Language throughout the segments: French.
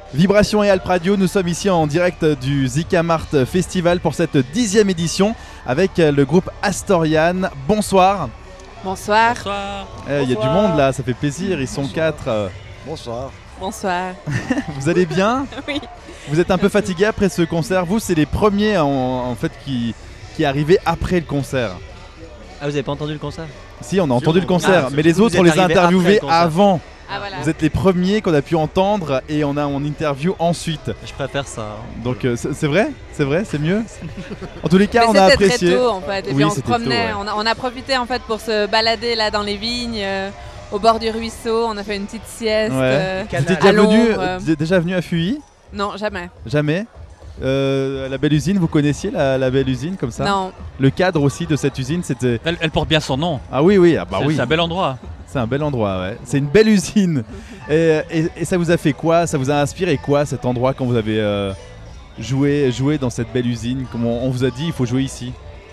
Vibration et Alp Radio, nous sommes ici en direct du Zicamart Festival pour cette 10e édition avec le groupe Astorian. Bonsoir. Bonsoir. Il y a du monde là, ça fait plaisir, ils sont 4. Bonsoir. Bonsoir. Vous allez bien? Oui. Vous êtes un peu fatigué après ce concert. Vous, c'est les premiers en fait qui arrivaient après le concert. Ah, vous avez pas entendu le concert? Si, on a entendu le concert, mais les autres, vous on êtes les a arrivés interviewés après le concert. avant. Ah, voilà. Vous êtes les premiers qu'on a pu entendre et on interview ensuite. Je préfère ça. Donc c'est vrai, c'est mieux. En tous les cas, Mais on a c'était apprécié. très tôt en fait, et Oui, puis on se c'était promenait, tôt, ouais. on a profité en fait pour se balader là dans les vignes, au bord du ruisseau, on a fait une petite sieste. Ouais. Vous étiez à l'ombre. déjà venu à Fuy? Non, jamais. Jamais. La belle usine, vous connaissiez la belle usine comme ça? Non. Le cadre aussi de cette usine, c'était. Elle porte bien son nom. Ah oui, ah bah oui. C'est un bel endroit. C'est un bel endroit, ouais. C'est une belle usine. Et ça vous a fait quoi? Ça vous a inspiré quoi cet endroit quand vous avez joué dans cette belle usine? Comme on vous a dit, il faut jouer ici.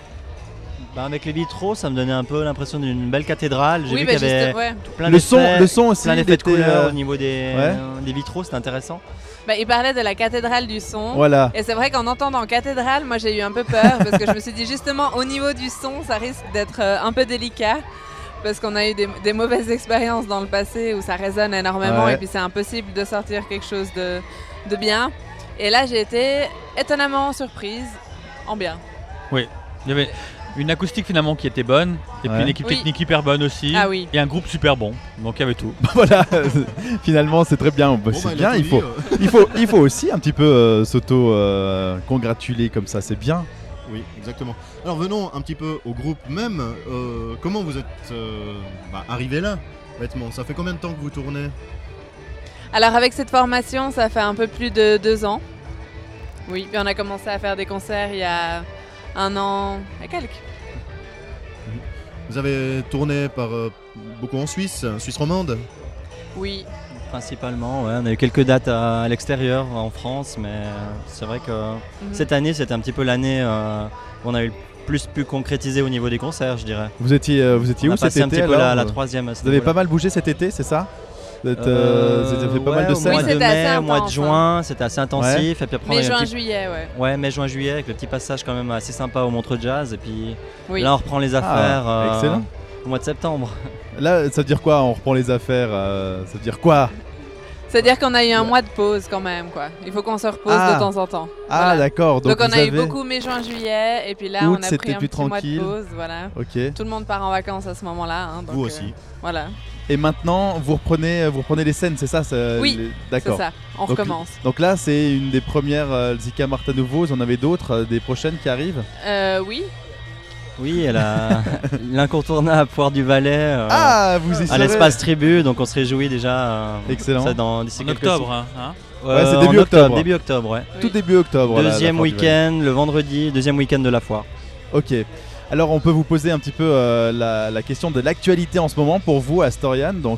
Bah, avec les vitraux, ça me donnait un peu l'impression d'une belle cathédrale. J'ai Oui, vu bah, qu'il y avait juste, ouais. plein Le d'effets, son aussi. plein d'effets de il était, couleurs au niveau des ouais. vitraux, c'était intéressant. Bah, il parlait de la cathédrale du son. Voilà. Et c'est vrai qu'en entendant cathédrale, moi j'ai eu un peu peur parce que je me suis dit justement au niveau du son, ça risque d'être un peu délicat. Parce qu'on a eu des mauvaises expériences dans le passé où ça résonne énormément, Ouais. et puis c'est impossible de sortir quelque chose de bien. Et là j'ai été étonnamment surprise, en bien. Oui. Il y avait une acoustique finalement qui était bonne, et puis Ouais. une équipe Oui. technique hyper bonne aussi, Ah oui. et un groupe super bon. Donc il y avait tout. Voilà. Finalement, c'est très bien. Bah, c'est bien. Il faut aussi un petit peu s'auto-congratuler comme ça. C'est bien. Oui, exactement. Alors venons un petit peu au groupe même. Comment vous êtes arrivé là, bêtement? Ça fait combien de temps que vous tournez? Alors avec cette formation, ça fait un peu plus de 2 ans. Oui, puis on a commencé à faire des concerts il y a 1 an et quelques. Vous avez tourné beaucoup en Suisse romande? Oui. Principalement, ouais. On a eu quelques dates à l'extérieur, en France, mais c'est vrai que cette année, c'était un petit peu l'année où on a eu le plus pu concrétiser au niveau des concerts, je dirais. Vous étiez On où a cet passé un été petit peu alors la troisième. Vous avez pas mal bougé cet été, c'est ça? Vous avez fait pas mal de au scènes. mois Oui, de c'était assez mai, au mois de intense, juin, c'était assez intensif. Et puis après, on a Mai, eu un juin, petit- juillet, ouais. Ouais, mai, juin, juillet, avec le petit passage quand même assez sympa au Montreux Jazz. Et puis Oui. là, on reprend les affaires excellent. au mois de septembre. Là, ça veut dire quoi? On reprend les affaires. Ça veut dire quoi? C'est-à-dire qu'on a eu un mois de pause quand même, quoi. Il faut qu'on se repose Ah. de temps en temps. Ah, Voilà. d'accord. Donc on vous a eu avez- beaucoup mai, juin, juillet, et puis là Août, on a c'était pris un plus petit mois tranquille. de pause, voilà. Ok. Tout le monde part en vacances à ce moment-là. Hein, donc, Vous aussi. Voilà, Et maintenant, vous reprenez les scènes, c'est ça? Oui, c'est D'accord. ça. On Donc, recommence. Donc là, c'est une des premières Zicamart à nouveau. Vous en avez d'autres, des prochaines qui arrivent? Oui. Oui, elle a l'incontournable Foire du Valais Vous y à serez. l'espace tribu, donc on se réjouit déjà. Excellent. Ça d'ici En quelques octobre, hein. Ouais, c'est en début octobre. Début octobre, ouais. Tout Oui. début octobre. là, la Deuxième Foire du Valais. week-end, le vendredi, deuxième week-end de la foire. Ok. Alors, on peut vous poser un petit peu la question de l'actualité en ce moment pour vous, Astorian. Donc,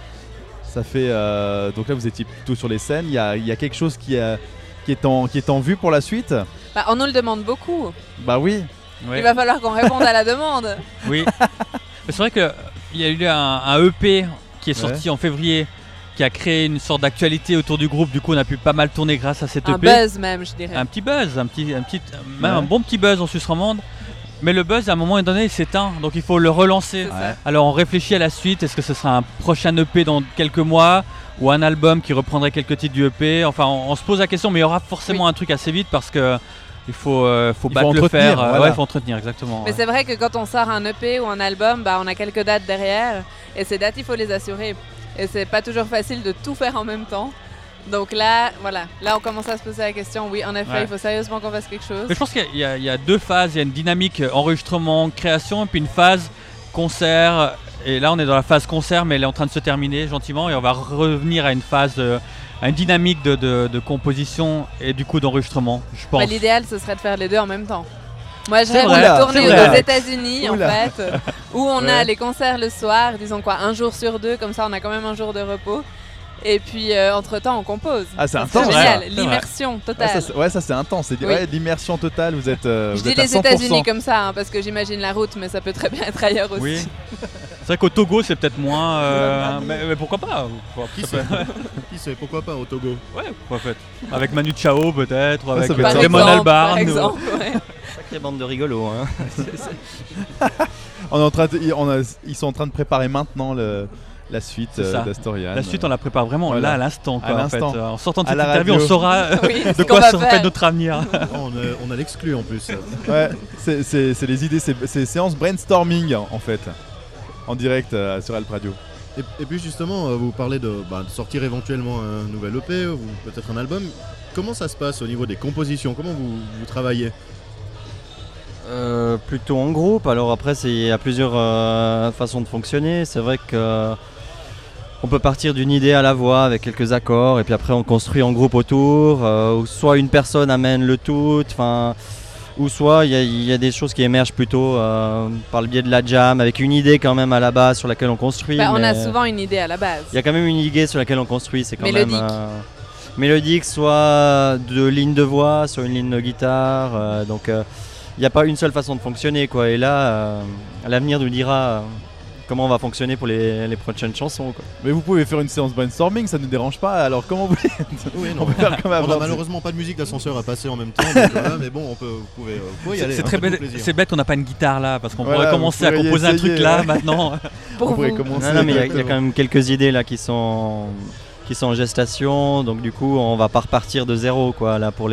ça fait. Donc là, vous étiez plutôt sur les scènes. Il y a quelque chose qui est en vue pour la suite? Bah, on nous le demande beaucoup. Bah oui. Ouais. Il va falloir qu'on réponde à la demande. Oui. Mais c'est vrai qu'il y a eu un EP qui est sorti en février, qui a créé une sorte d'actualité autour du groupe. Du coup, on a pu pas mal tourner grâce à cet Un EP. buzz même, je dirais. Un petit buzz, Ouais. un bon petit buzz en Suisse romande. Mais le buzz, à un moment donné, il s'éteint, donc il faut le relancer. C'est ça. Alors on réfléchit à la suite. Est-ce que ce sera un prochain EP dans quelques mois ou un album qui reprendrait quelques titres du EP? Enfin, on se pose la question, mais il y aura forcément un truc assez vite parce que il faut battre le entretenir, fer. voilà. Ouais, il faut entretenir, exactement. Mais ouais. c'est vrai que quand on sort un EP ou un album, bah, on a quelques dates derrière. Et ces dates, il faut les assurer. Et c'est pas toujours facile de tout faire en même temps. Donc là, voilà. Là, on commence à se poser la question. Oui, en effet, Ouais. il faut sérieusement qu'on fasse quelque chose. Mais je pense qu'il y a deux phases. Il y a une dynamique enregistrement, création, et puis une phase concert. Et là, on est dans la phase concert, mais elle est en train de se terminer gentiment. Et on va revenir à une phase, à une dynamique de composition et du coup d'enregistrement, je pense. Bah, l'idéal, ce serait de faire les deux en même temps. Moi, je C'est rêve vrai, de tourner c'est vrai. aux États-Unis, en Oula. fait, où on Ouais. a les concerts le soir, disons quoi, 1 jour sur 2, comme ça, on a quand même un jour de repos. Et puis, entre-temps, on compose. Ah, c'est Ça, intense. génial, Ouais, c'est l'immersion Ouais, totale. ça c'est intense. C'est Oui. ouais, l'immersion totale. Vous êtes. Je vous dis êtes à les 100%. États-Unis comme ça, hein, parce que j'imagine la route, mais ça peut très bien être ailleurs aussi. Oui. C'est vrai qu'au Togo, c'est peut-être moins. Mais pourquoi pas Qui sait Qui sait, pourquoi pas au Togo? Ouais, en fait. Avec Manu Chao peut-être, ou avec ça peut être Raymond par Albarn. exemple, ouais. Sacrée bande de rigolos. Hein. Ils sont en train de préparer maintenant la suite C'est ça. d'Astorian. La suite, on la prépare vraiment Voilà. là à l'instant. À l'instant. En sortant de À cette la interview, radio. on saura Oui, de ce qu'on quoi va sera faire. fait notre avenir. On a l'exclu en plus. Ouais, c'est les idées, c'est séance brainstorming en fait, en direct sur Alp Radio. Et puis justement, vous parlez de sortir éventuellement un nouvel EP ou peut-être un album. Comment ça se passe au niveau des compositions? Comment vous travaillez? Plutôt en groupe. Alors après, il y a plusieurs façons de fonctionner. C'est vrai que on peut partir d'une idée à la voix avec quelques accords et puis après on construit en groupe autour. Ou soit une personne amène le tout, ou soit il y a des choses qui émergent plutôt par le biais de la jam avec une idée quand même à la base sur laquelle on construit. Bah, on a mais souvent une idée à la base. il y a quand même une idée sur laquelle on construit. C'est quand Mélodique. même mélodique, soit de ligne de voix, soit une ligne de guitare. Donc il n'y a pas une seule façon de fonctionner, quoi. Et là, l'avenir nous dira comment on va fonctionner pour les prochaines chansons, quoi. Mais vous pouvez faire une séance brainstorming, ça ne nous dérange pas. Alors comment vous Oui, on peut faire comme on avant. a malheureusement pas de musique d'ascenseur à passer en même temps, donc, voilà, mais bon, vous pouvez y aller. C'est hein, très faites-vous bête, plaisir. c'est bête qu'on n'a pas une guitare là, parce qu'on Voilà, pourrait commencer à vous pourriez composer un essayer, truc là ouais. maintenant. Pour On pourrait vous. commencer. Non, mais il y a quand même quelques idées là qui sont en gestation, donc du coup on va pas repartir de zéro, quoi, là pour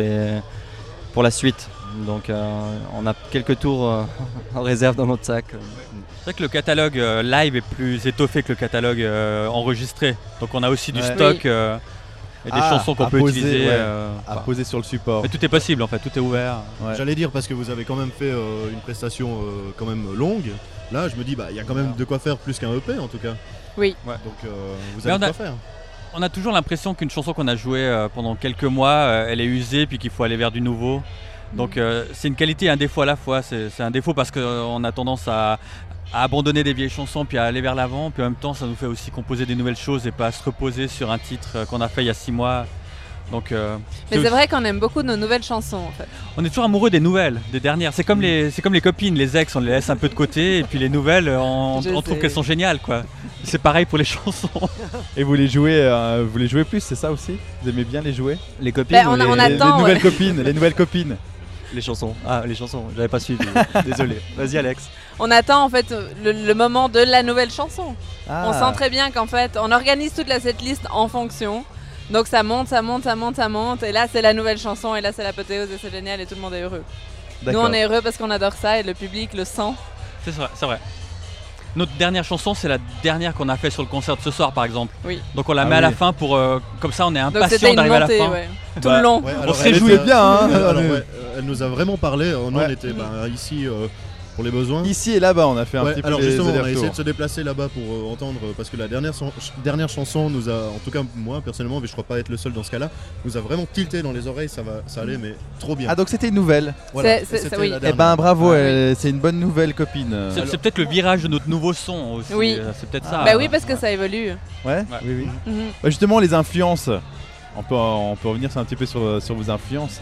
la suite. Donc on a quelques tours en réserve dans notre sac. C'est vrai que le catalogue live est plus étoffé que le catalogue enregistré. Donc on a aussi du Ouais. stock et des chansons qu'on à peut poser, utiliser. ouais. À poser sur le support. Mais tout est possible en fait, tout est ouvert. Ouais. J'allais dire parce que vous avez quand même fait une prestation quand même longue. Là, je me dis, il y a quand même de quoi faire plus qu'un EP en tout cas. Oui. Ouais. Donc vous Mais avez de on a- quoi faire. On a toujours l'impression qu'une chanson qu'on a jouée pendant quelques mois, elle est usée puis qu'il faut aller vers du nouveau. Donc c'est une qualité et un défaut à la fois. C'est un défaut parce qu'on a tendance à abandonner des vieilles chansons puis à aller vers l'avant. Puis en même temps, ça nous fait aussi composer des nouvelles choses et pas se reposer sur un titre qu'on a fait il y a 6 mois. Donc, Mais c'est vrai qu'on aime beaucoup nos nouvelles chansons en fait. on est toujours amoureux des nouvelles, des dernières. C'est comme les copines, les ex, on les laisse un peu de côté et puis les nouvelles, on Je trouve sais. qu'elles sont géniales, quoi. C'est pareil pour les chansons. Et vous les jouez plus, c'est ça aussi? Vous aimez bien les jouer? Les copines Ben, ou on les attend, nouvelles ouais. copines, les nouvelles copines. les chansons. Ah, les chansons, j'avais pas suivi. Désolé. Vas-y Alex. On attend en fait le moment de la nouvelle chanson. Ah. On sent très bien qu'en fait, on organise toute la setlist en fonction. Donc ça monte, ça monte, ça monte, ça monte. Et là, c'est la nouvelle chanson. Et là, c'est l'apothéose et c'est génial. Et tout le monde est heureux. Nous, D'accord. on est heureux parce qu'on adore ça et le public le sent. C'est vrai, c'est vrai. Notre dernière chanson, c'est la dernière qu'on a fait sur le concert de ce soir, par exemple. Oui. Donc on la Ah met à la oui. fin pour comme ça, on est Donc c'était impatient une d'arriver à la montée, fin. ouais. Tout Bah, le long. Ouais, On alors, se elle réjouit était- bien, hein. alors, ouais, elle nous a vraiment parlé. Nous, Ouais. on était ici pour les besoins. Ici et là-bas, on a fait un Ouais, petit peu alors les justement, on a allers-retours. essayé de se déplacer là-bas pour entendre, parce que la dernière chanson nous a, en tout cas moi personnellement, mais je crois pas être le seul dans ce cas-là, nous a vraiment tilté dans les oreilles, ça allait, mais trop bien. Ah donc c'était une nouvelle. Voilà, c'est- c'était oui. la Eh dernière. ben bravo, Ah oui. c'est une bonne nouvelle copine. C'est peut-être le virage de notre nouveau son aussi. Oui. C'est peut-être ça. Bah oui, parce que ça évolue. Ouais, oui, oui. Mhm. Bah, justement, les influences. On peut revenir un petit peu sur vos influences.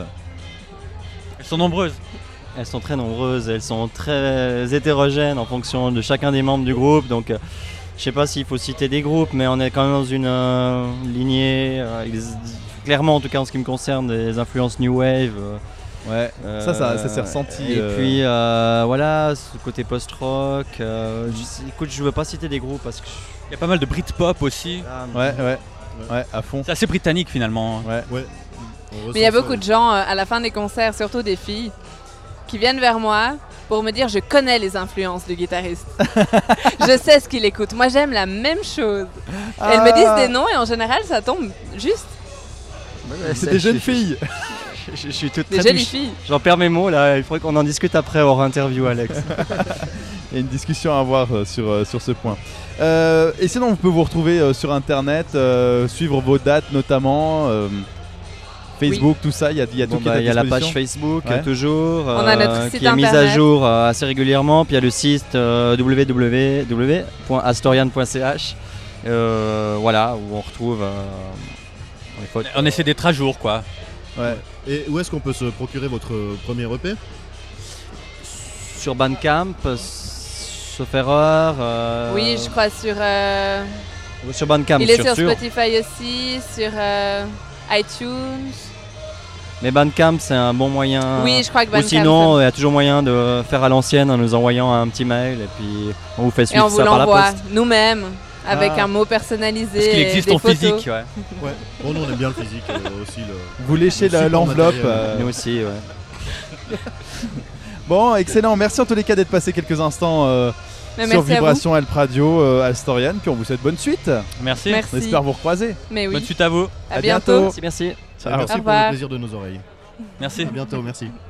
Elles sont nombreuses. Elles sont très nombreuses, elles sont très hétérogènes en fonction de chacun des membres du groupe. Donc je sais pas s'il faut citer des groupes, mais on est quand même dans une lignée, clairement en tout cas en ce qui me concerne, des influences New Wave. Ouais, ça s'est ressenti. Et puis voilà, ce côté post-rock. Écoute, je veux pas citer des groupes parce que. Il y a pas mal de Britpop aussi. Ouais, à fond. C'est assez britannique finalement. Ouais. Ouais. On Mais il y a ressent beaucoup de gens à la fin des concerts, surtout des filles, qui viennent vers moi pour me dire je connais les influences du guitariste. Je sais ce qu'il écoute. Moi j'aime la même chose. Elles me disent des noms et en général ça tombe juste. C'est des jeunes filles. Je suis tout Des très jolies touché. filles. J'en perds mes mots là, il faudrait qu'on en discute après hors interview, Alex. Il y a une discussion à avoir sur ce point. Et sinon, on peut vous retrouver sur internet, suivre vos dates notamment, Facebook, tout ça. Il y a tout Bon, qui est à il y a la disposition. page Facebook Ouais. toujours, On a notre site qui est mise à internet. jour assez régulièrement. Puis il y a le site www.astorian.ch, voilà, où on retrouve les photos. On essaie d'être à jour quoi. Ouais. Et où est-ce qu'on peut se procurer votre premier EP? Sur Bandcamp, sauf erreur. Oui, je crois Sur Bandcamp, il est sur sûr. Spotify aussi, sur iTunes. Mais Bandcamp, c'est un bon moyen. Oui, je crois que Ou Bandcamp. sinon, il y a toujours moyen de faire à l'ancienne en nous envoyant un petit mail et puis on vous fait et suivre on vous ça par la l'envoie poste. nous-mêmes avec Ah. un mot personnalisé. Parce qu'il et existe des en photos. physique, ouais. Ouais. Bon, nous on aime bien le physique aussi. Vous léchez Le support l'enveloppe. matériel. Nous aussi, ouais. Bon, excellent. Merci en tous les cas d'être passé quelques instants Mais sur merci à vous. Vibration Help Radio à Storian. Puis on vous souhaite bonne suite. Merci. Merci. On espère vous recroiser. Mais oui. Bonne suite à vous. À bientôt. bientôt. Merci. Merci Au pour revoir. le plaisir de nos oreilles. Merci. À bientôt, merci.